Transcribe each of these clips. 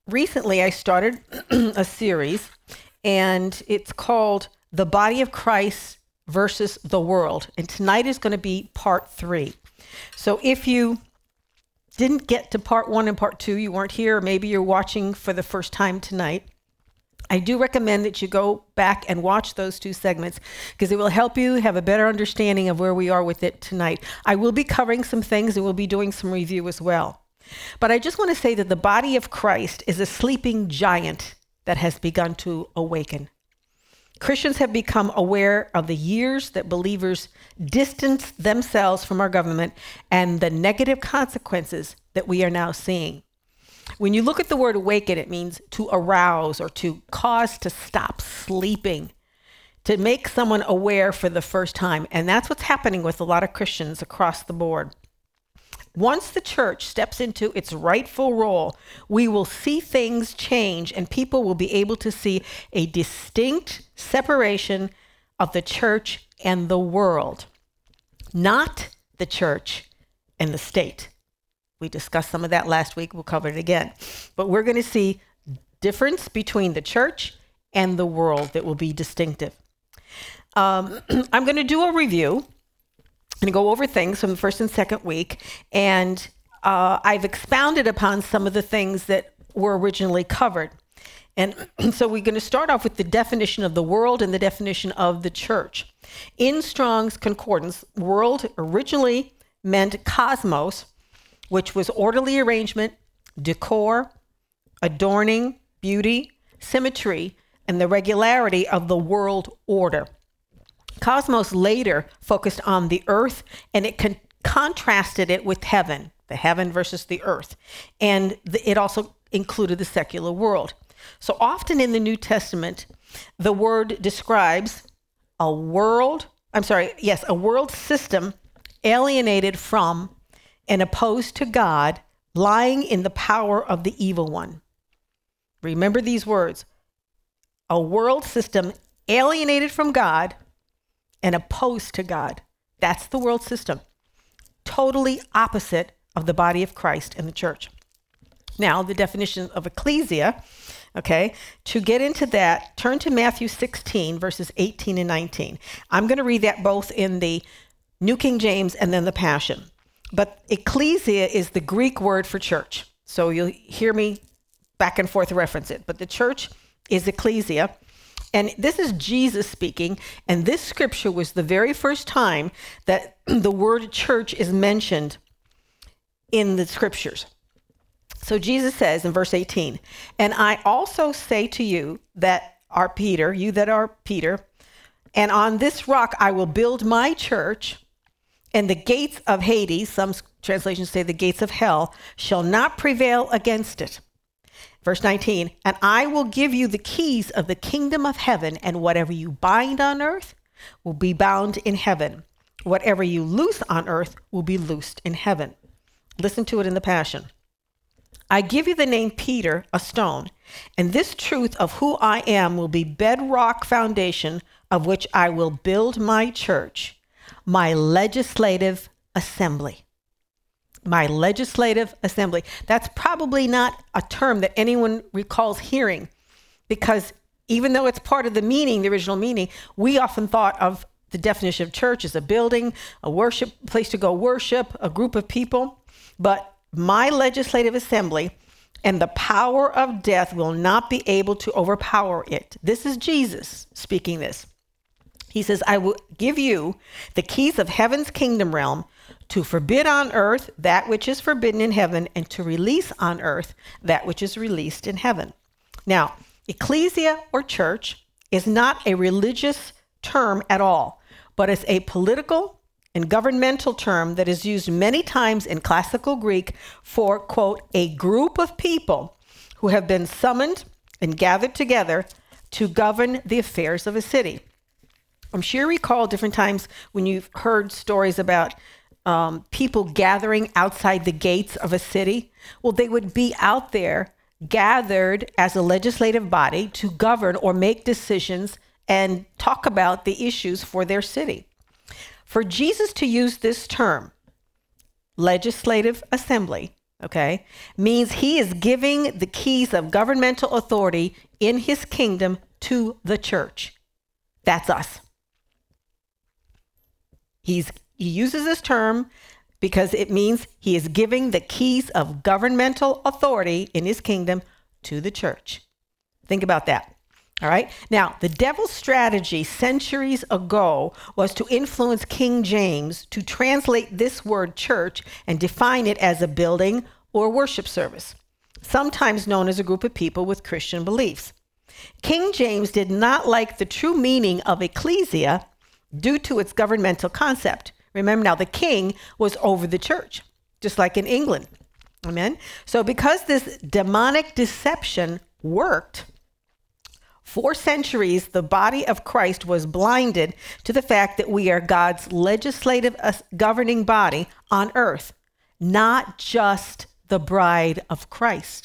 recently I started a series, and it's called The Body of Christ versus the World. And tonight is going to be part 3. So if you didn't get to part 1 and part 2, you weren't here, or maybe you're watching for the first time tonight, I do recommend that you go back and watch those 2 segments because it will help you have a better understanding of where we are with it tonight. I will be covering some things and we'll be doing some review as well. But I just want to say that the body of Christ is a sleeping giant that has begun to awaken. Christians have become aware of the years that believers distance themselves from our government and the negative consequences that we are now seeing. When you look at the word awaken, it means to arouse or to cause to stop sleeping, to make someone aware for the first time. And that's what's happening with a lot of Christians across the board. Once the church steps into its rightful role, we will see things change and people will be able to see a distinct separation of the church and the world, not the church and the state. We discussed some of that last week. We'll cover it again. But we're going to see difference between the church and the world that will be distinctive. I'm going to do a review and go over things from the first and second week. And I've expounded upon some of the things that were originally covered. And so we're going to start off with the definition of the world and the definition of the church. In Strong's Concordance, world originally meant cosmos, which was orderly arrangement, decor, adorning, beauty, symmetry, and the regularity of the world order. Cosmos later focused on the earth, and it contrasted it with heaven, the heaven versus the earth. And it also included the secular world. So often in the New Testament, the word describes a world system alienated from and opposed to God, lying in the power of the evil one. Remember these words: a world system alienated from God and opposed to God. That's the world system. Totally opposite of the body of Christ and the church. Now, the definition of ecclesia, okay, to get into that, turn to Matthew 16, verses 18 and 19. I'm going to read that both in the New King James and then the Passion. But ecclesia is the Greek word for church. So you'll hear me back and forth reference it. But the church is ecclesia. And this is Jesus speaking. And this scripture was the very first time that the word church is mentioned in the scriptures. So Jesus says in verse 18, "And I also say to you that are Peter, you that are Peter, and on this rock I will build my church, and the gates of Hades," some translations say the gates of hell, "shall not prevail against it." Verse 19, "And I will give you the keys of the kingdom of heaven, and whatever you bind on earth will be bound in heaven. Whatever you loose on earth will be loosed in heaven." Listen to it in the Passion. "I give you the name Peter, a stone, and this truth of who I am will be bedrock foundation of which I will build my church, my legislative assembly." My legislative assembly. That's probably not a term that anyone recalls hearing, because even though it's part of the meaning, the original meaning, we often thought of the definition of church as a building, a worship place to go worship, a group of people. But my legislative assembly and the power of death will not be able to overpower it. This is Jesus speaking this. He says, "I will give you the keys of heaven's kingdom realm to forbid on earth that which is forbidden in heaven, and to release on earth that which is released in heaven." Now, ecclesia or church is not a religious term at all, but it's a political and governmental term that is used many times in classical Greek for, quote, a group of people who have been summoned and gathered together to govern the affairs of a city. I'm sure you recall different times when you've heard stories about people gathering outside the gates of a city. Well, they would be out there gathered as a legislative body to govern or make decisions and talk about the issues for their city. For Jesus to use this term, legislative assembly, okay, means he is giving the keys of governmental authority in his kingdom to the church. That's us. He uses this term because it means he is giving the keys of governmental authority in his kingdom to the church. Think about that. All right. Now, the devil's strategy centuries ago was to influence King James to translate this word church and define it as a building or worship service, sometimes known as a group of people with Christian beliefs. King James did not like the true meaning of ecclesia due to its governmental concept. Remember now, the king was over the church, just like in England. Amen. So because this demonic deception worked, for centuries, the body of Christ was blinded to the fact that we are God's legislative governing body on earth, not just the bride of Christ.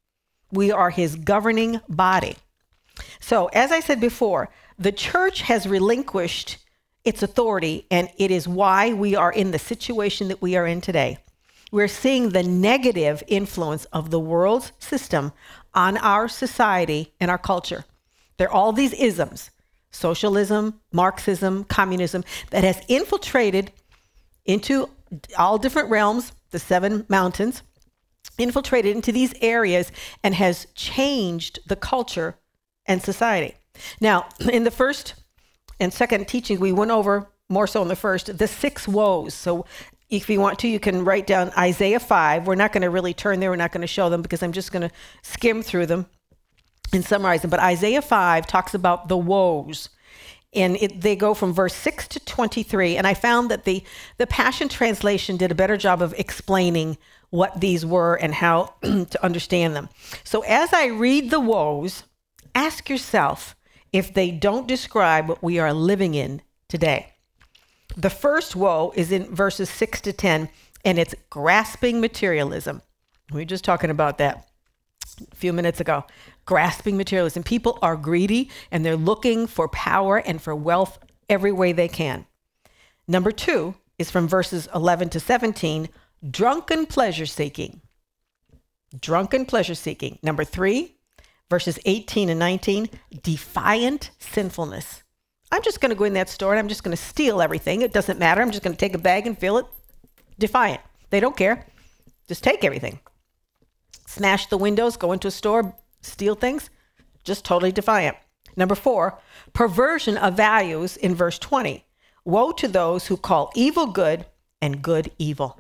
We are his governing body. So, as I said before, the church has relinquished its authority, and it is why we are in the situation that we are in today. We're seeing the negative influence of the world's system on our society and our culture. There are all these isms, socialism, Marxism, communism, that has infiltrated into all different realms, the 7 mountains, infiltrated into these areas and has changed the culture and society. Now, in the first and second teaching, we went over more so in the first, the 6 woes. So if you want to, you can write down Isaiah 5. We're not going to really turn there. We're not going to show them because I'm just going to skim through them and summarize them. But Isaiah 5 talks about the woes. And they go from verse 6 to 23. And I found that the Passion Translation did a better job of explaining what these were and how to understand them. So as I read the woes, ask yourself if they don't describe what we are living in today. The first woe is in verses 6 to 10, and it's grasping materialism. We were just talking about that a few minutes ago. Grasping materialism. People are greedy, and they're looking for power and for wealth every way they can. Number 2 is from verses 11 to 17, drunken pleasure seeking. Drunken pleasure seeking. Number 3, verses 18 and 19, defiant sinfulness. I'm just going to go in that store and I'm just going to steal everything. It doesn't matter. I'm just going to take a bag and fill it. Defiant. They don't care. Just take everything. Smash the windows, go into a store, steal things. Just totally defiant. Number 4, perversion of values in verse 20. Woe to those who call evil good and good evil.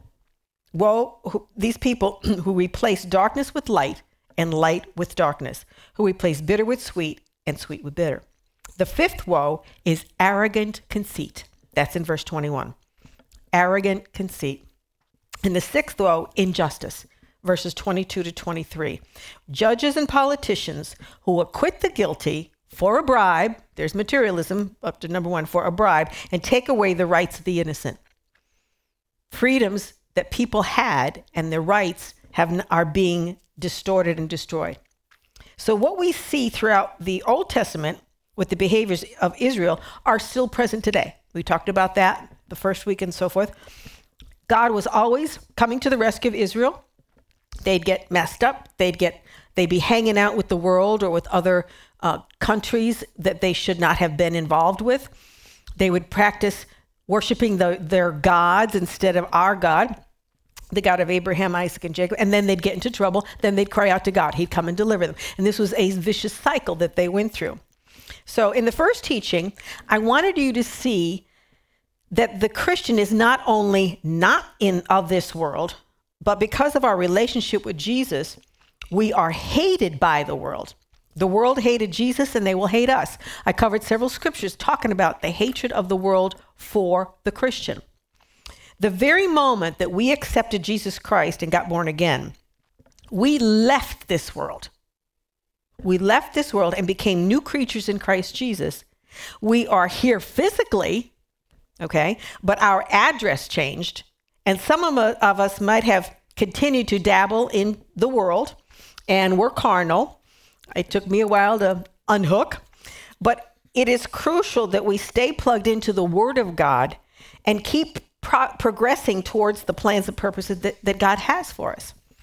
Woe, these people who replace darkness with light and light with darkness, who replace bitter with sweet and sweet with bitter. The 5th woe is arrogant conceit. That's in verse 21. Arrogant conceit. And the 6th woe, injustice, verses 22 to 23. Judges and politicians who acquit the guilty for a bribe, there's materialism up to number 1, for a bribe, and take away the rights of the innocent. Freedoms that people had and their rights are being distorted and destroyed. So what we see throughout the Old Testament with the behaviors of Israel are still present today. We talked about that the first week and so forth. God was always coming to the rescue of Israel. They'd get messed up. They'd be hanging out with the world or with other countries that they should not have been involved with. They would practice worshiping their gods instead of our God, the God of Abraham, Isaac, and Jacob. And then they'd get into trouble. Then they'd cry out to God. He'd come and deliver them. And this was a vicious cycle that they went through. So in the first teaching, I wanted you to see that the Christian is not only not of this world, but because of our relationship with Jesus, we are hated by the world. The world hated Jesus and they will hate us. I covered several scriptures talking about the hatred of the world for the Christian. The very moment that we accepted Jesus Christ and got born again, we left this world. We left this world and became new creatures in Christ Jesus. We are here physically, okay, but our address changed. And some of us might have continued to dabble in the world and we're carnal. It took me a while to unhook, but it is crucial that we stay plugged into the Word of God and keep progressing towards the plans and purposes that God has for us.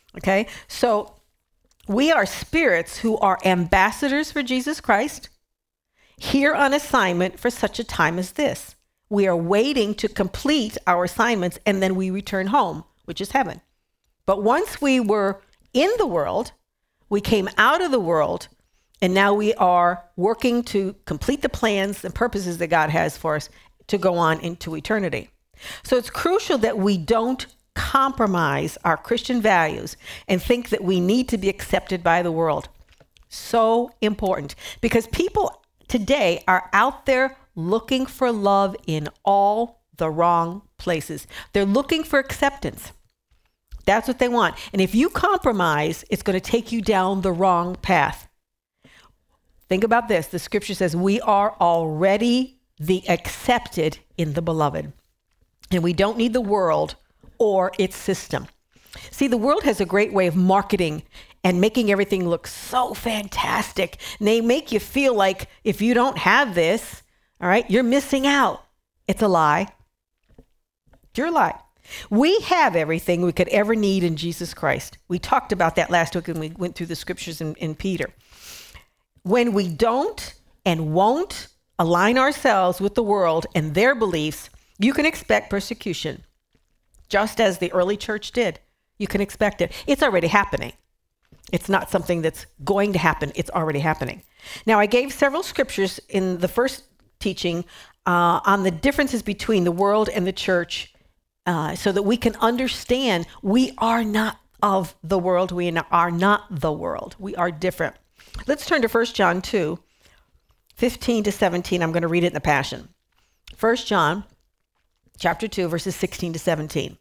Okay, so we are spirits who are ambassadors for Jesus Christ, here on assignment for such a time as this. We are waiting to complete our assignments and then we return home, which is heaven. But once we were in the world, we came out of the world, and now we are working to complete the plans and purposes that God has for us to go on into eternity. So it's crucial that we don't compromise our Christian values and think that we need to be accepted by the world. So important, because people today are out there looking for love in all the wrong places. They're looking for acceptance. That's what they want. And if you compromise, it's going to take you down the wrong path. Think about this. The scripture says we are already the accepted in the beloved. And we don't need the world or its system. See, the world has a great way of marketing and making everything look so fantastic. And they make you feel like if you don't have this, all right, you're missing out. It's a lie. You're a lie. We have everything we could ever need in Jesus Christ. We talked about that last week when we went through the scriptures in Peter. When we don't and won't align ourselves with the world and their beliefs, you can expect persecution, just as the early church did. You can expect it. It's already happening. It's not something that's going to happen. It's already happening. Now, I gave several scriptures in the first teaching on the differences between the world and the church, so that we can understand we are not of the world. We are not the world. We are different. Let's turn to 1 John 2, 15 to 17. I'm going to read it in the Passion. 1 John chapter 2, verses 16 to 17.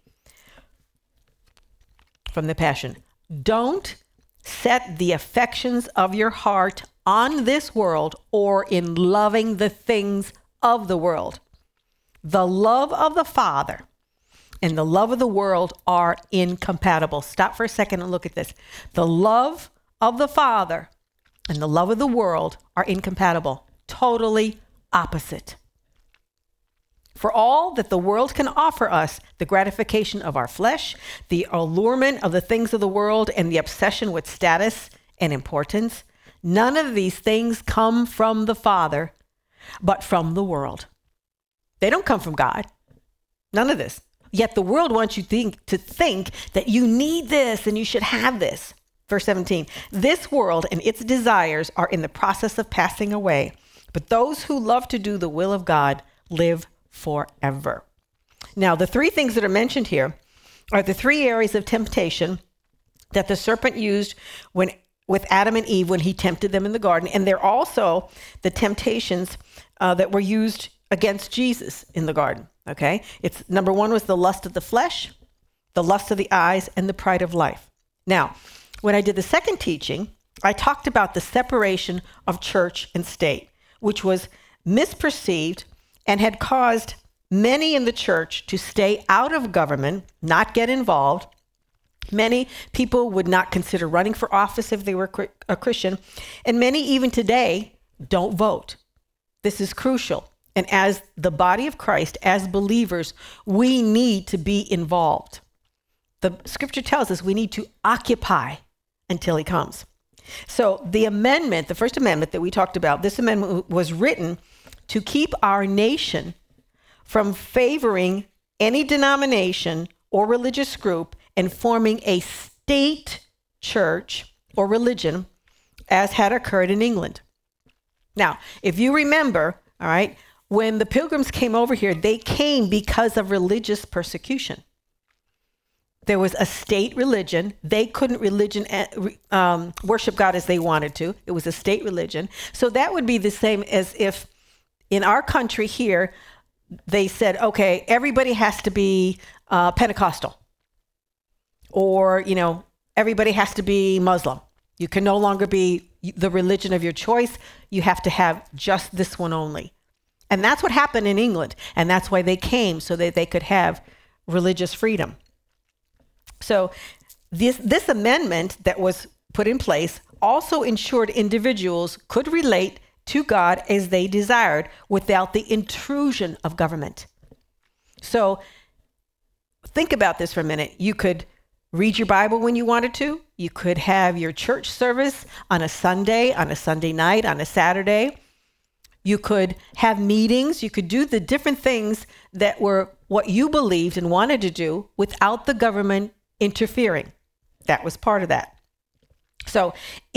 From the Passion. Don't set the affections of your heart on this world or in loving the things of the world. The love of the Father and the love of the world are incompatible. Stop for a second and look at this. The love of the Father and the love of the world are incompatible. Totally opposite. For all that the world can offer us, the gratification of our flesh, the allurement of the things of the world, and the obsession with status and importance, none of these things come from the Father, but from the world. They don't come from God. None of this. Yet the world wants you to think that you need this and you should have this. Verse 17, this world and its desires are in the process of passing away, but those who love to do the will of God live forever. Now, the three things that are mentioned here are the three areas of temptation that the serpent used with Adam and Eve when he tempted them in the garden. And they're also the temptations that were used against Jesus in the garden. Okay. It's number one was the lust of the flesh, the lust of the eyes, and the pride of life. Now, when I did the second teaching, I talked about the separation of church and state, which was misperceived and had caused many in the church to stay out of government, not get involved. Many people would not consider running for office if they were a Christian, and many even today don't vote. This is crucial. And as the body of Christ, as believers, we need to be involved. The scripture tells us we need to occupy until he comes. So the amendment, the first amendment that we talked about, this amendment was written to keep our nation from favoring any denomination or religious group and forming a state church or religion as had occurred in England. Now, if you remember, all right, when the Pilgrims came over here, they came because of religious persecution. There was a state religion. They couldn't worship God as they wanted to. It was a state religion. So that would be the same as if in our country here, they said, okay, everybody has to be Pentecostal, or, everybody has to be Muslim. You can no longer be the religion of your choice. You have to have just this one only. And that's what happened in England. And that's why they came, so that they could have religious freedom. So this amendment that was put in place also ensured individuals could relate to God as they desired without the intrusion of government. So think about this for a minute. You could read your Bible when you wanted to. You could have your church service on a Sunday night, on a Saturday. You could have meetings. You could do the different things that were what you believed and wanted to do without the government interfering. That was part of that. So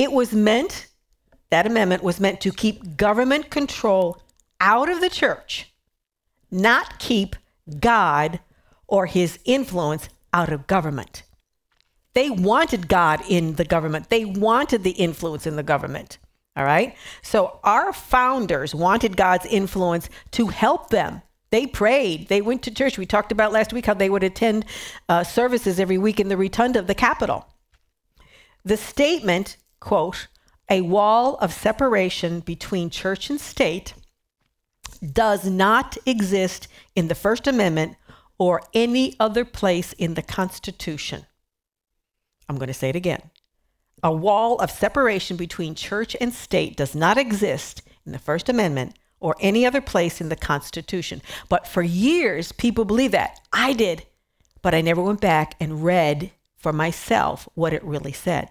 that amendment was meant to keep government control out of the church, not keep God or his influence out of government. They wanted God in the government. They wanted the influence in the government. All right. So our founders wanted God's influence to help them. They prayed. They went to church. We talked about last week how they would attend services every week in the rotunda of the Capitol. The statement, quote, "A wall of separation between church and state does not exist in the First Amendment or any other place in the Constitution." I'm going to say it again. A wall of separation between church and state does not exist in the First Amendment or any other place in the Constitution. But for years, people believed that. I did, but I never went back and read for myself what it really said.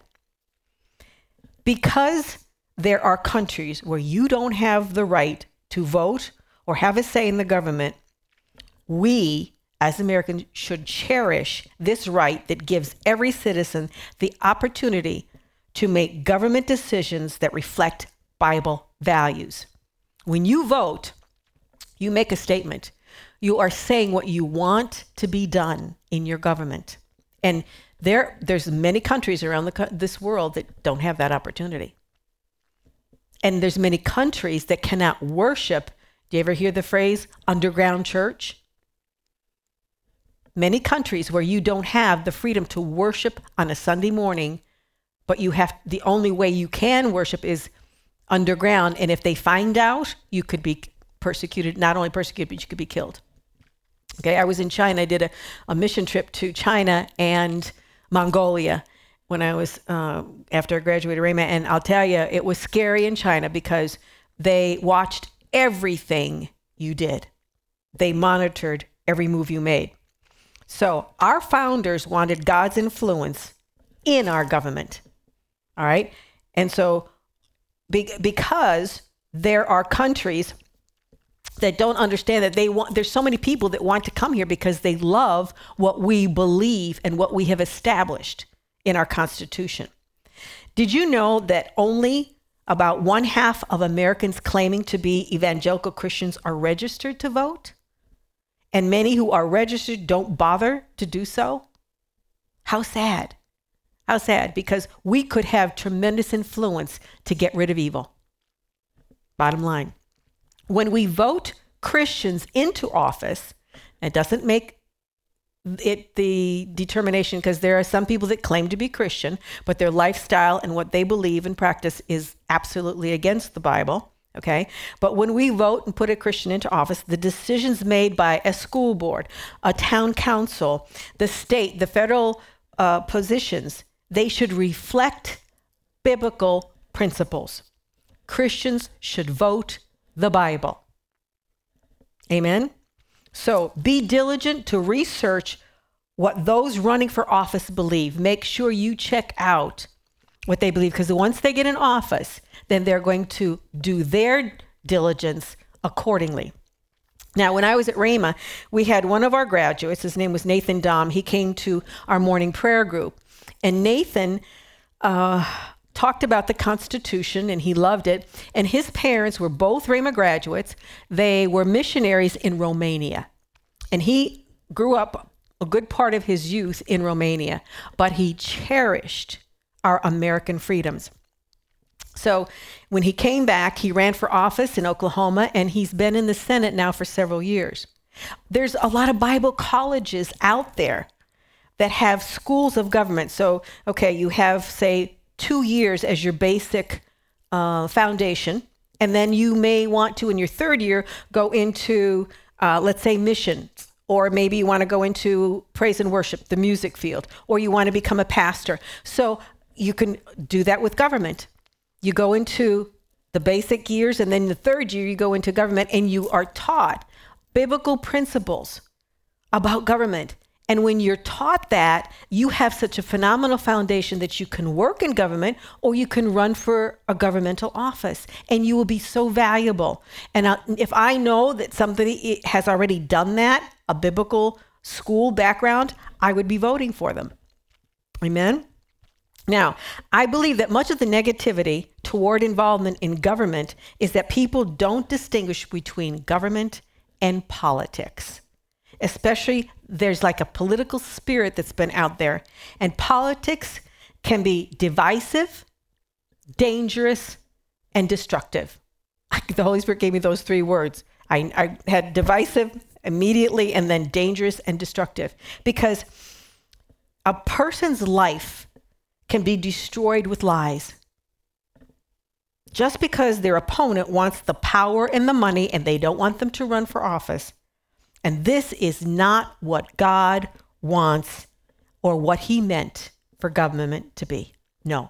Because there are countries where you don't have the right to vote or have a say in the government, we as Americans should cherish this right that gives every citizen the opportunity to make government decisions that reflect Bible values. When you vote, you make a statement. You are saying what you want to be done in your government. And there's many countries around this world that don't have that opportunity. And there's many countries that cannot worship. Do you ever hear the phrase underground church? Many countries where you don't have the freedom to worship on a Sunday morning, but the only way you can worship is underground. And if they find out, you could be persecuted, not only persecuted, but you could be killed. Okay, I was in China. I did a mission trip to China and Mongolia when I was, after I graduated Rhema. And I'll tell you, it was scary in China because they watched everything you did. They monitored every move you made. So our founders wanted God's influence in our government. All right. And so because there are countries that don't understand that there's so many people that want to come here because they love what we believe and what we have established in our Constitution. Did you know that only about 1/2 of Americans claiming to be evangelical Christians are registered to vote? And many who are registered don't bother to do so? How sad. How sad, because we could have tremendous influence to get rid of evil. Bottom line. When we vote Christians into office, it doesn't make it the determination, because there are some people that claim to be Christian, but their lifestyle and what they believe and practice is absolutely against the Bible. Okay. But when we vote and put a Christian into office, the decisions made by a school board, a town council, the state, the federal positions, they should reflect biblical principles. Christians should vote the Bible. Amen. So be diligent to research what those running for office believe. Make sure you check out what they believe, because once they get in office, then they're going to do their diligence accordingly. Now, when I was at Rhema, we had one of our graduates, his name was Nathan Dom. He came to our morning prayer group. And Nathan talked about the Constitution, and he loved it. And his parents were both Rhema graduates. They were missionaries in Romania. And he grew up a good part of his youth in Romania, but he cherished our American freedoms. So when he came back, he ran for office in Oklahoma, and he's been in the Senate now for several years. There's a lot of Bible colleges out there that have schools of government. So, okay, you have, say, 2 years as your basic foundation, and then you may want to, in your third year, go into, let's say, missions, or maybe you want to go into praise and worship, the music field, or you want to become a pastor. So you can do that with government. You go into the basic years, and then the third year you go into government, and you are taught biblical principles about government And when you're taught that, you have such a phenomenal foundation that you can work in government or you can run for a governmental office and you will be so valuable. And if I know that somebody has already done that, a biblical school background, I would be voting for them. Amen? Now, I believe that much of the negativity toward involvement in government is that people don't distinguish between government and politics. Especially, there's like a political spirit that's been out there, and politics can be divisive, dangerous, and destructive. The Holy Spirit gave me those three words. I had divisive immediately, and then dangerous and destructive, because a person's life can be destroyed with lies. Just because their opponent wants the power and the money and they don't want them to run for office. And this is not what God wants or what he meant for government to be. No.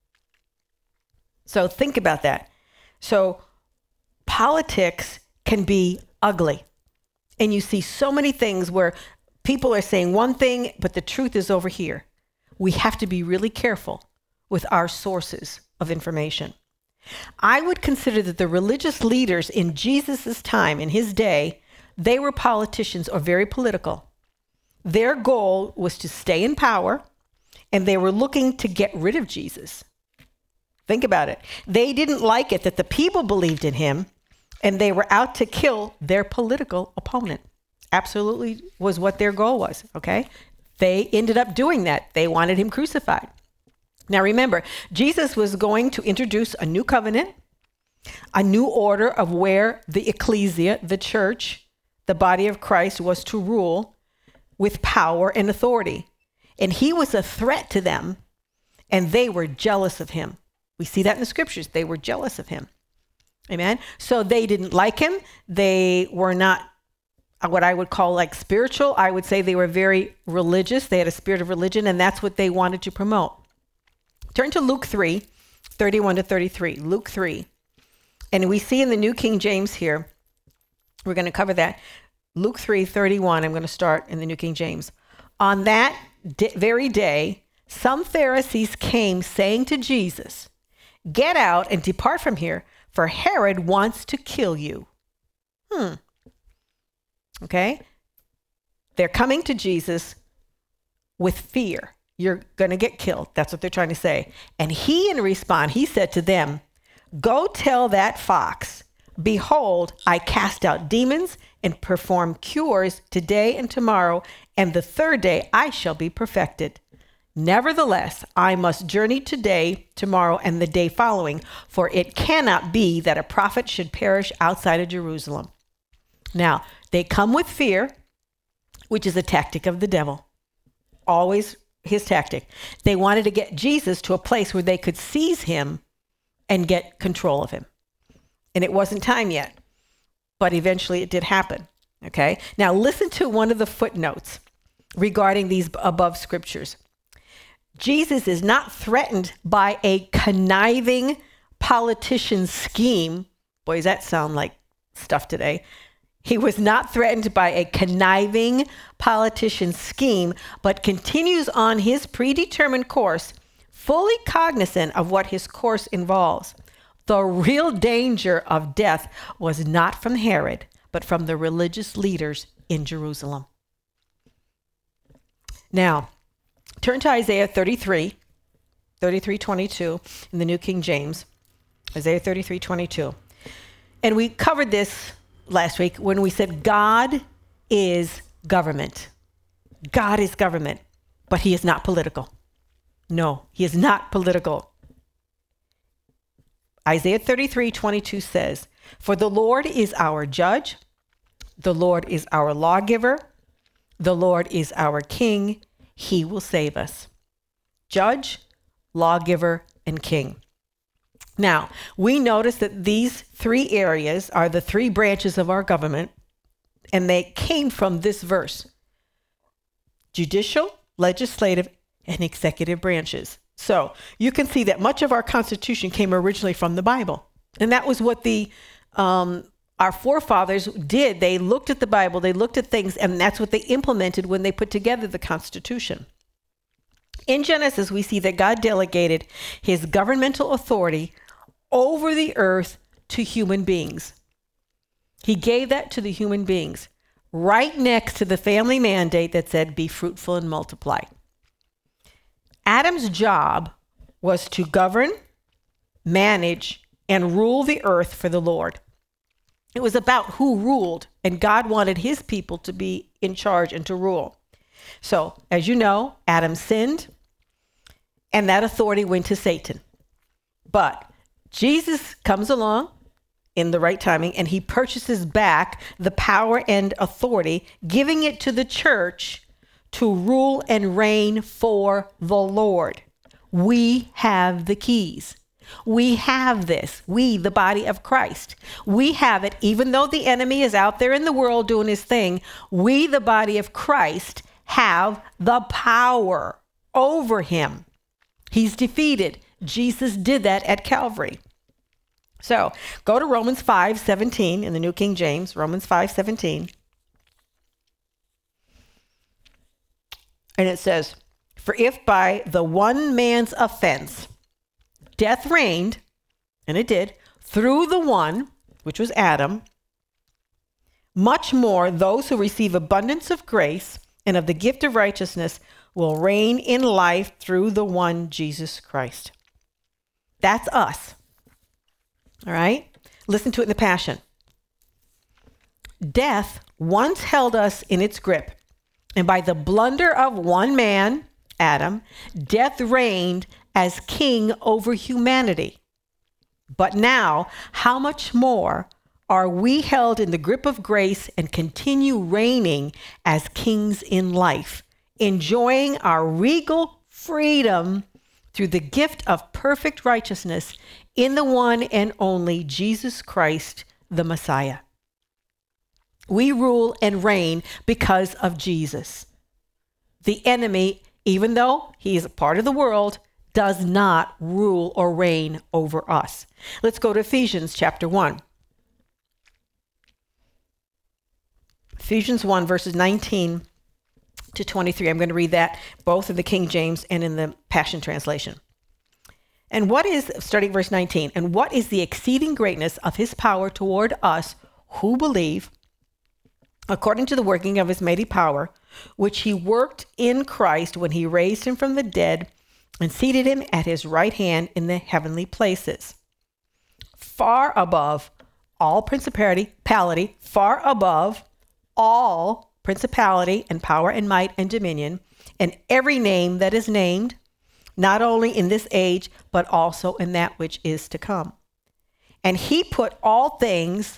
So think about that. So politics can be ugly. And you see so many things where people are saying one thing, but the truth is over here. We have to be really careful with our sources of information. I would consider that the religious leaders in Jesus' time, in his day, they were politicians or very political. Their goal was to stay in power, and they were looking to get rid of Jesus. Think about it. They didn't like it that the people believed in him, and they were out to kill their political opponent. Absolutely was what their goal was, okay? They ended up doing that. They wanted him crucified. Now remember, Jesus was going to introduce a new covenant, a new order of where the ecclesia, the church, the body of Christ was to rule with power and authority. And he was a threat to them, and they were jealous of him. We see that in the scriptures. They were jealous of him. Amen. So they didn't like him. They were not what I would call like spiritual. I would say they were very religious. They had a spirit of religion, and that's what they wanted to promote. Turn to Luke 3, 31 to 33. Luke 3. And we see in the New King James here, we're going to cover that. Luke 3, 31, I'm going to start in the New King James. On that very day, some Pharisees came saying to Jesus, "Get out and depart from here, for Herod wants to kill you." Okay? They're coming to Jesus with fear. You're going to get killed. That's what they're trying to say. And he, in response, he said to them, "Go tell that fox, behold, I cast out demons and perform cures today and tomorrow, and the third day I shall be perfected. Nevertheless, I must journey today, tomorrow, and the day following, for it cannot be that a prophet should perish outside of Jerusalem." Now, they come with fear, which is a tactic of the devil. Always his tactic. They wanted to get Jesus to a place where they could seize him and get control of him. And it wasn't time yet, but eventually it did happen. Okay? Now listen to one of the footnotes regarding these above scriptures. Jesus is not threatened by a conniving politician's scheme. Boy, does that sound like stuff today. He was not threatened by a conniving politician's scheme, but continues on his predetermined course, fully cognizant of what his course involves. The real danger of death was not from Herod, but from the religious leaders in Jerusalem. Now, turn to Isaiah 33:22 in the New King James. Isaiah 33:22. And we covered this last week when we said God is government. God is government, but he is not political. No, he is not political. Isaiah 33:22 says, "For the Lord is our judge, the Lord is our lawgiver, the Lord is our king, he will save us." Judge, lawgiver, and king. Now, we notice that these three areas are the three branches of our government, and they came from this verse: judicial, legislative, and executive branches. So you can see that much of our Constitution came originally from the Bible. And that was what the our forefathers did. They looked at the Bible, they looked at things, and that's what they implemented when they put together the Constitution. In Genesis, we see that God delegated his governmental authority over the earth to human beings. He gave that to the human beings, right next to the family mandate that said, be fruitful and multiply. Adam's job was to govern, manage, and rule the earth for the Lord. It was about who ruled, and God wanted his people to be in charge and to rule. So, as you know, Adam sinned, and that authority went to Satan. But Jesus comes along in the right timing, and he purchases back the power and authority, giving it to the church to rule and reign for the Lord. We have the keys. We have this. We, the body of Christ. We have it, even though the enemy is out there in the world doing his thing. We, the body of Christ, have the power over him. He's defeated. Jesus did that at Calvary. So go to Romans 5:17 in the New King James, Romans 5:17. And it says, for if by the one man's offense, death reigned, and it did, through the one, which was Adam, much more those who receive abundance of grace and of the gift of righteousness will reign in life through the one Jesus Christ. That's us. All right? Listen to it in the Passion. Death once held us in its grip, and by the blunder of one man, Adam, death reigned as king over humanity. But now, how much more are we held in the grip of grace and continue reigning as kings in life, enjoying our regal freedom through the gift of perfect righteousness in the one and only Jesus Christ, the Messiah. We rule and reign because of Jesus. The enemy, even though he is a part of the world, does not rule or reign over us. Let's go to Ephesians chapter 1. Ephesians 1, verses 19 to 23. I'm going to read that both in the King James and in the Passion Translation. And what is, starting verse 19, and what is the exceeding greatness of his power toward us who believe, according to the working of his mighty power, which he worked in Christ when he raised him from the dead and seated him at his right hand in the heavenly places, far above all principality, far above all principality and power and might and dominion, and every name that is named, not only in this age, but also in that which is to come. And he put all things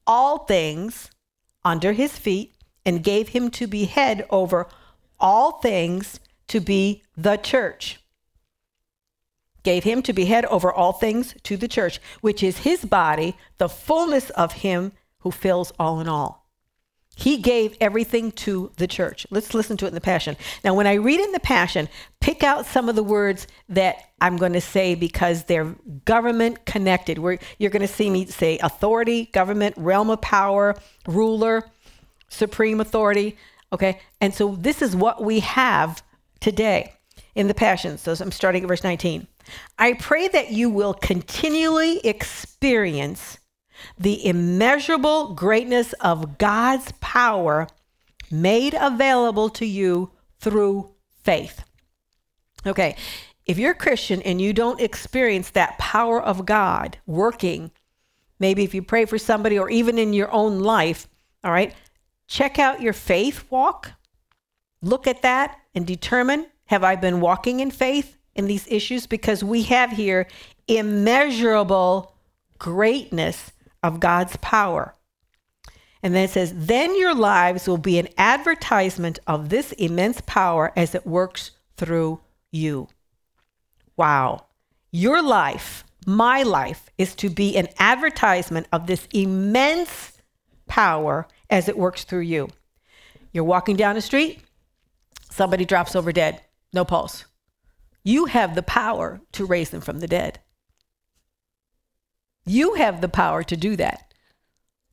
under his feet and gave him to be head over all things to be the church. Gave him to be head over all things to the church, which is his body, the fullness of him who fills all in all. He gave everything to the church. Let's listen to it in the Passion. Now, when I read in the Passion, pick out some of the words that I'm going to say because they're government connected. You're going to see me say authority, government, realm of power, ruler, supreme authority. Okay. And so this is what we have today in the Passion. So I'm starting at verse 19. I pray that you will continually experience the immeasurable greatness of God's power made available to you through faith. Okay, if you're a Christian and you don't experience that power of God working, maybe if you pray for somebody or even in your own life, all right, check out your faith walk. Look at that and determine, have I been walking in faith in these issues? Because we have here immeasurable greatness of God's power. And then it says, then your lives will be an advertisement of this immense power as it works through you. Wow. Your life, my life, is to be an advertisement of this immense power as it works through you. You're walking down the street, somebody drops over dead, no pulse. You have the power to raise them from the dead. You have the power to do that.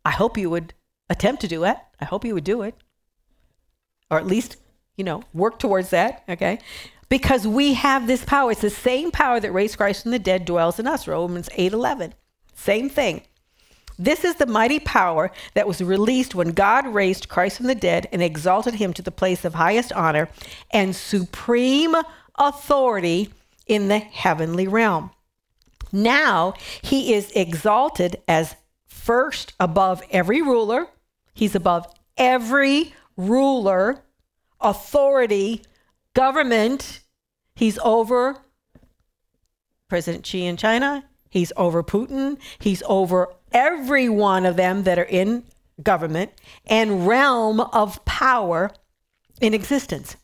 I hope you would attempt to do it. I hope you would do it. Or at least, work towards that, okay? Because we have this power. It's the same power that raised Christ from the dead dwells in us, Romans 8:11. Same thing. This is the mighty power that was released when God raised Christ from the dead and exalted him to the place of highest honor and supreme authority in the heavenly realm. Now he is exalted as first above every ruler. He's above every ruler, authority, government. He's over President Xi in China. He's over Putin. He's over every one of them that are in government and realm of power in existence.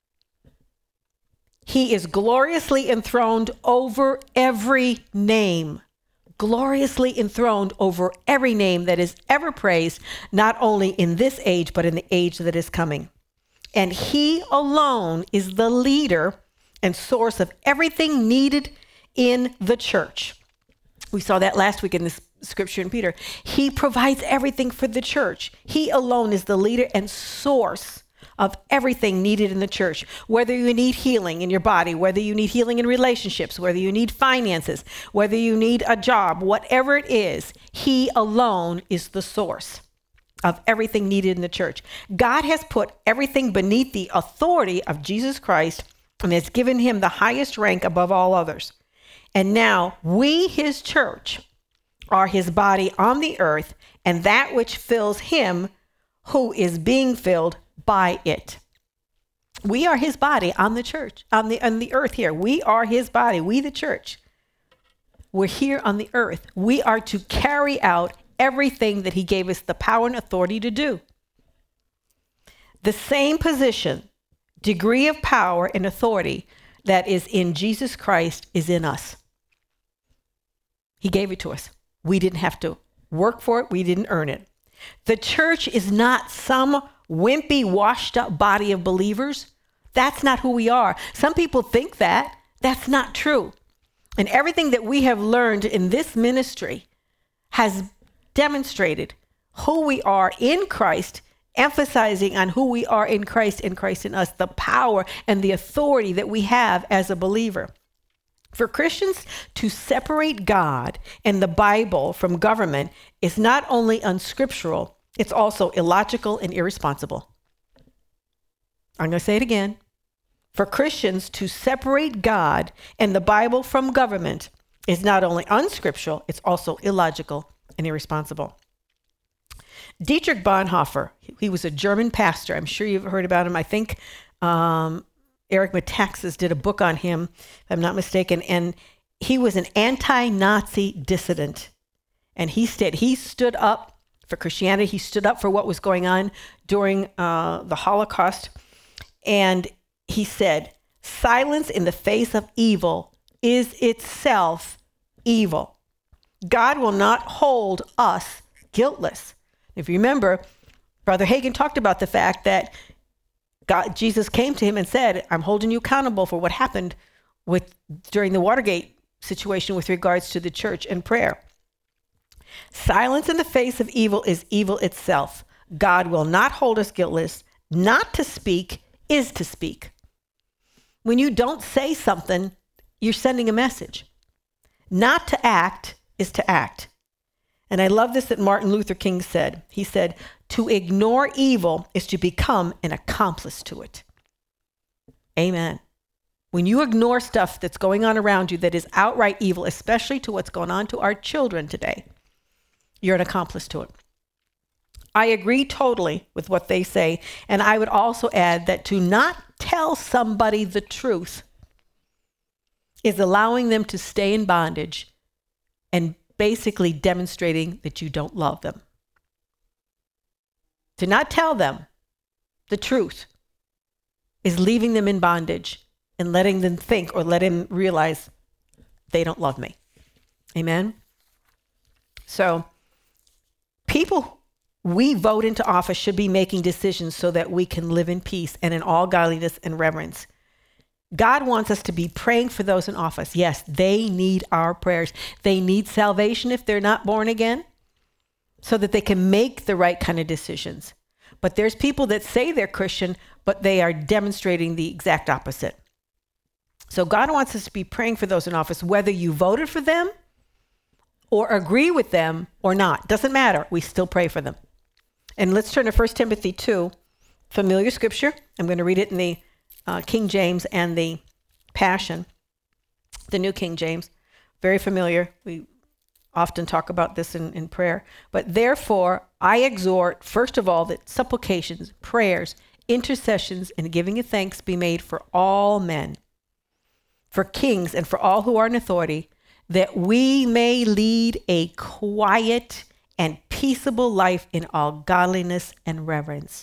He is gloriously enthroned over every name, gloriously enthroned over every name that is ever praised, not only in this age, but in the age that is coming. And he alone is the leader and source of everything needed in the church. We saw that last week in this scripture in Peter. He provides everything for the church. He alone is the leader and source of everything needed in the church. Whether you need healing in your body, whether you need healing in relationships, whether you need finances, whether you need a job, whatever it is, he alone is the source of everything needed in the church. God has put everything beneath the authority of Jesus Christ and has given him the highest rank above all others. And now we, his church, are his body on the earth, and that which fills him who is being filled by it. We are his body on the church, on the earth here. We are his body, we the church. We're here on the earth. We are to carry out everything that he gave us the power and authority to do. The same position, degree of power and authority that is in Jesus Christ is in us. He gave it to us. We didn't have to work for it. We didn't earn it. The church is not some wimpy, washed up body of believers. That's not who we are. Some people think that. That's not true. And everything that we have learned in this ministry has demonstrated who we are in Christ, emphasizing on who we are in Christ and Christ in us, the power and the authority that we have as a believer. For Christians to separate God and the Bible from government is not only unscriptural, it's also illogical and irresponsible. I'm going to say it again. For Christians to separate God and the Bible from government is not only unscriptural, it's also illogical and irresponsible. Dietrich Bonhoeffer, he was a German pastor. I'm sure you've heard about him. I think Eric Metaxas did a book on him, if I'm not mistaken, and he was an anti-Nazi dissident. And he stood up for Christianity. He stood up for what was going on during the Holocaust. And he said, silence in the face of evil is itself evil. God will not hold us guiltless. If you remember, Brother Hagin talked about the fact that Jesus came to him and said, I'm holding you accountable for what happened during the Watergate situation with regards to the church and prayer. Silence in the face of evil is evil itself. God will not hold us guiltless. Not to speak is to speak. When you don't say something, you're sending a message. Not to act is to act. And I love this that Martin Luther King said. He said, to ignore evil is to become an accomplice to it. Amen. When you ignore stuff that's going on around you that is outright evil, especially to what's going on to our children today, you're an accomplice to it. I agree totally with what they say. And I would also add that to not tell somebody the truth is allowing them to stay in bondage and basically demonstrating that you don't love them. To not tell them the truth is leaving them in bondage and letting them think or let them realize they don't love me. Amen? So people we vote into office should be making decisions so that we can live in peace and in all godliness and reverence. God wants us to be praying for those in office. Yes, they need our prayers. They need salvation if they're not born again. so that they can make the right kind of decisions. But there's people that say they're Christian, but they are demonstrating the exact opposite. So God wants us to be praying for those in office, whether you voted for them or agree with them or not. Doesn't matter. We still pray for them. And let's turn to 1 Timothy 2, familiar scripture. I'm going to read it in the King James and the Passion, the New King James. Very familiar. We often talk about this in prayer. But therefore, I exhort, first of all, that supplications, prayers, intercessions, and giving of thanks be made for all men, for kings, and for all who are in authority, that we may lead a quiet and peaceable life in all godliness and reverence.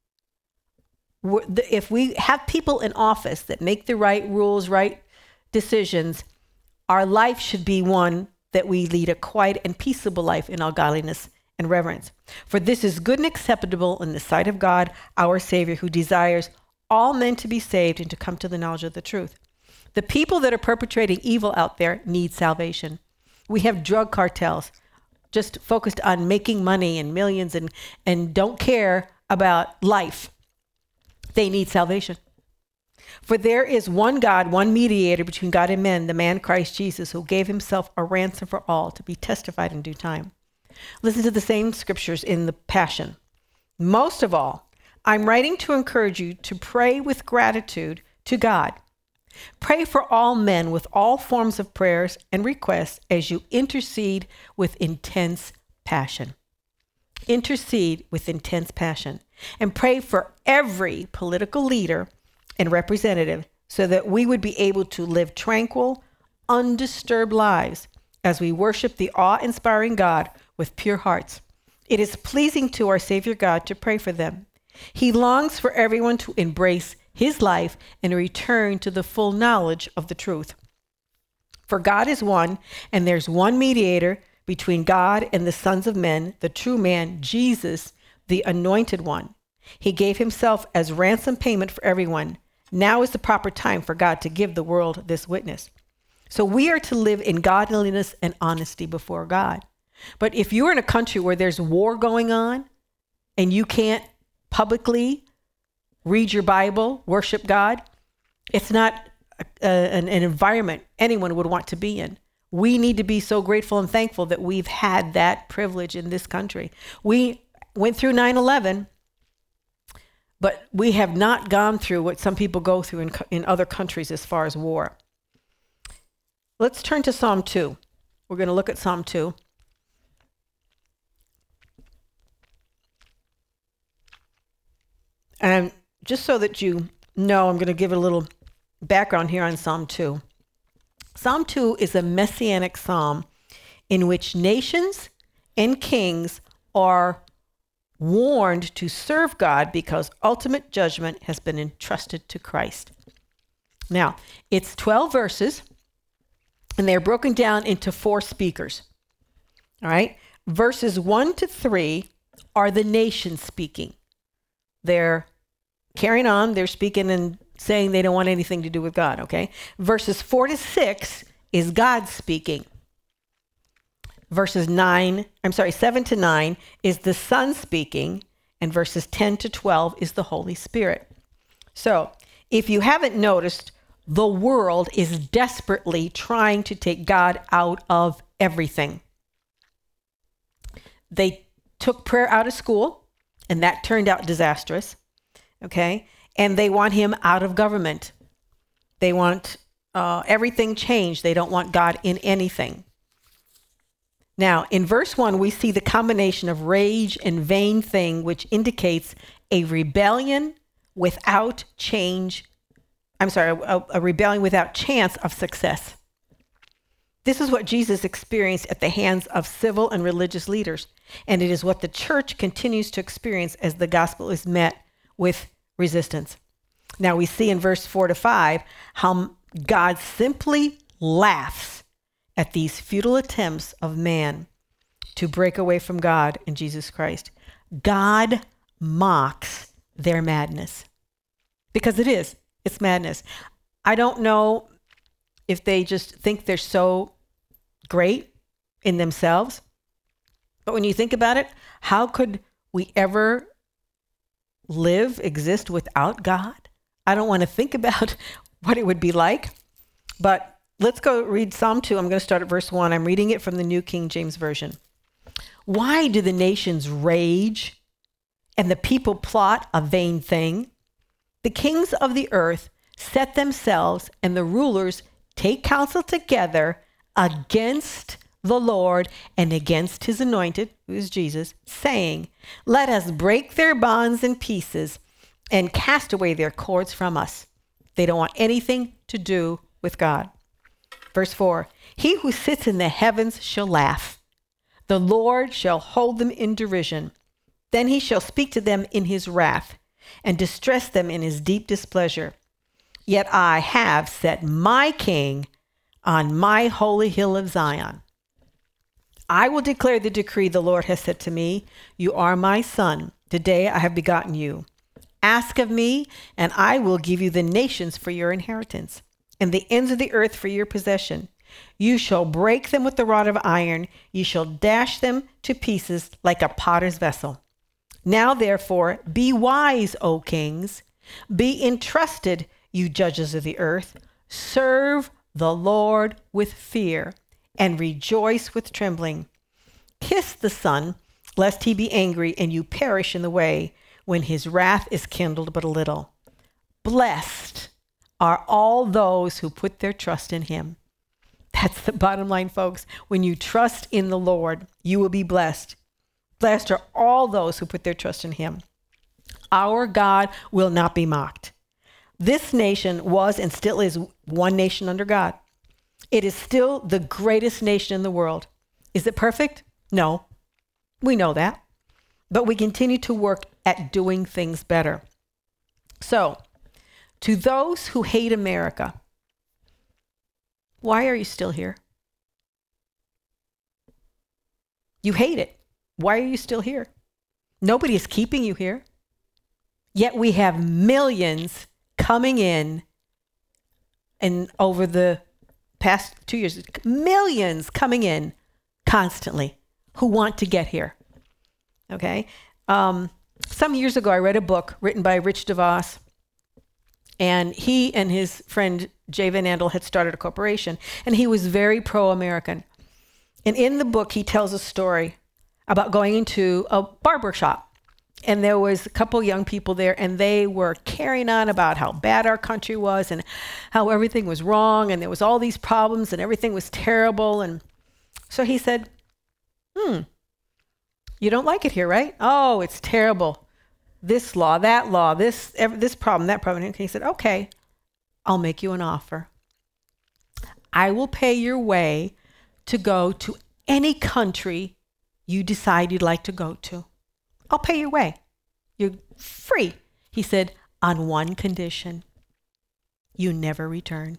If we have people in office that make the right rules, right decisions, our life should be one that we lead a quiet and peaceable life in all godliness and reverence. For this is good and acceptable in the sight of God, our Savior, who desires all men to be saved and to come to the knowledge of the truth. The people that are perpetrating evil out there need salvation. We have drug cartels just focused on making money and millions and don't care about life. They need salvation. For there is one God, one mediator between God and men, the man Christ Jesus, who gave himself a ransom for all, to be testified in due time. Listen to the same scriptures in the Passion. Most of all, I'm writing to encourage you to pray with gratitude to God. Pray for all men with all forms of prayers and requests as you intercede with intense passion. Intercede with intense passion. And pray for every political leader and representative so that we would be able to live tranquil, undisturbed lives as we worship the awe-inspiring God with pure hearts. It is pleasing to our Savior God to pray for them. He longs for everyone to embrace his life and return to the full knowledge of the truth. For God is one, and there's one mediator between God and the sons of men, the true man, Jesus, the anointed one. He gave himself as ransom payment for everyone. Now is the proper time for God to give the world this witness. So we are to live in godliness and honesty before God. But if you're in a country where there's war going on and you can't publicly read your Bible, worship God, it's not an environment anyone would want to be in. We need to be so grateful and thankful that we've had that privilege in this country. We went through 9/11, but we have not gone through what some people go through in other countries as far as war. Let's turn to Psalm 2. We're going to look at Psalm 2. And just so that you know, I'm going to give a little background here on Psalm 2. Psalm 2 is a messianic psalm in which nations and kings are warned to serve God because ultimate judgment has been entrusted to Christ. Now, it's 12 verses, and they're broken down into 4 speakers. All right? Verses 1 to 3 are the nation speaking. They're carrying on. They're speaking and saying they don't want anything to do with God, okay? Verses 4 to 6 is God speaking. 7 to 9 is the Son speaking, and verses 10 to 12 is the Holy Spirit. So, if you haven't noticed, the world is desperately trying to take God out of everything. They took prayer out of school, and that turned out disastrous, okay? And they want him out of government. They want everything changed. They don't want God in anything. Now, in verse 1, we see the combination of rage and vain thing, which indicates a rebellion without change. A rebellion without chance of success. This is what Jesus experienced at the hands of civil and religious leaders, and it is what the church continues to experience as the gospel is met with resistance. Now, we see in verse 4 to 5 how God simply laughs at these futile attempts of man to break away from God and Jesus Christ. God mocks their madness, because it's madness. I don't know if they just think they're so great in themselves But when you think about it, how could we ever exist without God? I don't want to think about what it would be like, but let's go read Psalm 2. I'm going to start at verse 1. I'm reading it from the New King James Version. Why do the nations rage and the people plot a vain thing? The kings of the earth set themselves, and the rulers take counsel together against the Lord and against his anointed, who is Jesus, saying, let us break their bonds in pieces and cast away their cords from us. They don't want anything to do with God. Verse 4, he who sits in the heavens shall laugh. The Lord shall hold them in derision. Then he shall speak to them in his wrath and distress them in his deep displeasure. Yet I have set my king on my holy hill of Zion. I will declare the decree the Lord has said to me. You are my son. Today I have begotten you. Ask of me, and I will give you the nations for your inheritance, and the ends of the earth for your possession. You shall break them with the rod of iron. You shall dash them to pieces like a potter's vessel. Now, therefore, be wise, O kings. Be entrusted, you judges of the earth. Serve the Lord with fear and rejoice with trembling. Kiss the Son, lest he be angry and you perish in the way, when his wrath is kindled but a little. Blessed are all those who put their trust in him. That's the bottom line, folks. When you trust in the Lord, you will be blessed. Blessed are all those who put their trust in him. Our God will not be mocked. This nation was and still is one nation under God. It is still the greatest nation in the world. Is it perfect? No. We know that. But we continue to work at doing things better. So, to those who hate America, why are you still here? You hate it. Why are you still here? Nobody is keeping you here. Yet we have millions coming in, and over the past 2 years, millions coming in constantly who want to get here. Okay. Some years ago, I read a book written by Rich DeVos, and he and his friend Jay Van Andel had started a corporation, and he was very pro-American. And in the book, he tells a story about going into a barber shop, and there was a couple young people there, and they were carrying on about how bad our country was and how everything was wrong, and there was all these problems, and everything was terrible. And so he said, you don't like it here, right? Oh, it's terrible. This law, that law, this problem, that problem. And he said, okay, I'll make you an offer. I will pay your way to go to any country you decide you'd like to go to. I'll pay your way. You're free. He said, on one condition: you never return.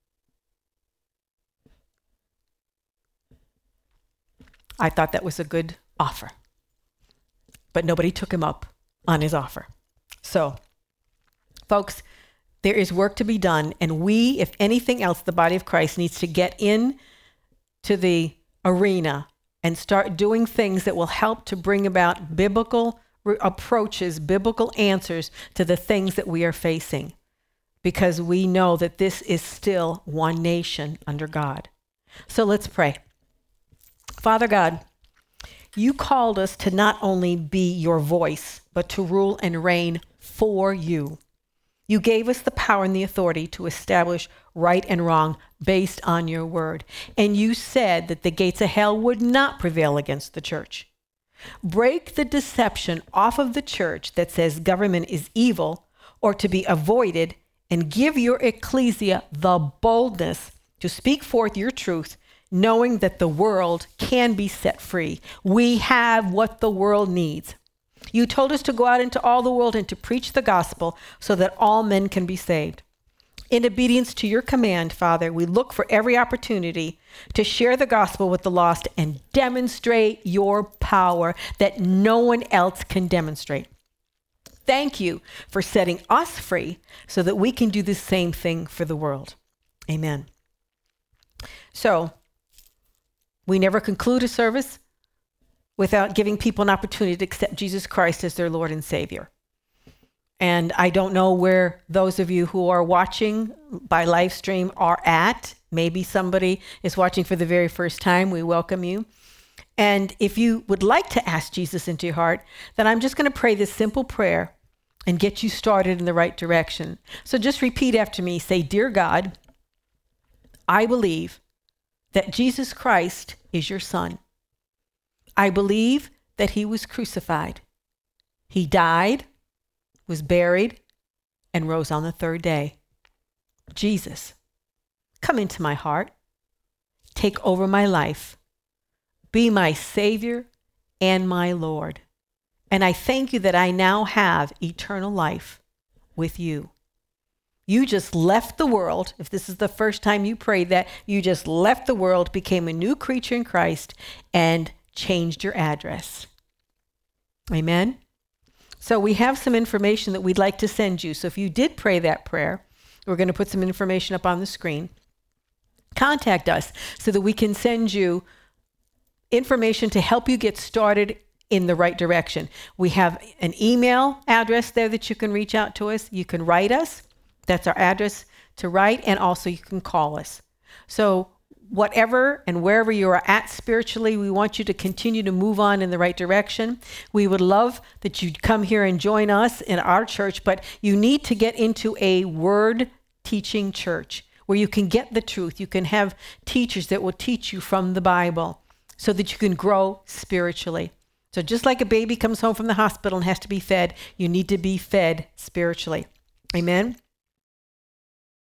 I thought that was a good offer, but nobody took him up on his offer. So, folks, there is work to be done, and we, if anything else, the body of Christ needs to get in to the arena and start doing things that will help to bring about biblical approaches, biblical answers to the things that we are facing, because we know that this is still one nation under God. So let's pray. Father God, you called us to not only be your voice, but to rule and reign for you. You gave us the power and the authority to establish right and wrong based on your word. And you said that the gates of hell would not prevail against the church. Break the deception off of the church that says government is evil or to be avoided, and give your ecclesia the boldness to speak forth your truth, knowing that the world can be set free. We have what the world needs. You told us to go out into all the world and to preach the gospel so that all men can be saved. In obedience to your command, Father, we look for every opportunity to share the gospel with the lost and demonstrate your power that no one else can demonstrate. Thank you for setting us free so that we can do the same thing for the world. Amen. So, we never conclude a service without giving people an opportunity to accept Jesus Christ as their Lord and Savior. And I don't know where those of you who are watching by live stream are at. Maybe somebody is watching for the very first time. We welcome you. And if you would like to ask Jesus into your heart, then I'm just going to pray this simple prayer and get you started in the right direction. So just repeat after me. Say, "Dear God, I believe that Jesus Christ is your Son. I believe that he was crucified. He died, was buried, and rose on the third day. Jesus, come into my heart. Take over my life. Be my Savior and my Lord. And I thank you that I now have eternal life with you." You just left the world. If this is the first time you prayed that, you just left the world, became a new creature in Christ, and changed your address. Amen. So we have some information that we'd like to send you. So if you did pray that prayer, we're going to put some information up on the screen. Contact us so that we can send you information to help you get started in the right direction. We have an email address there that you can reach out to us. You can write us. That's our address to write. And also you can call us. So whatever and wherever you are at spiritually, we want you to continue to move on in the right direction. We would love that you'd come here and join us in our church, but you need to get into a word teaching church where you can get the truth. You can have teachers that will teach you from the Bible so that you can grow spiritually. So just like a baby comes home from the hospital and has to be fed, you need to be fed spiritually. Amen.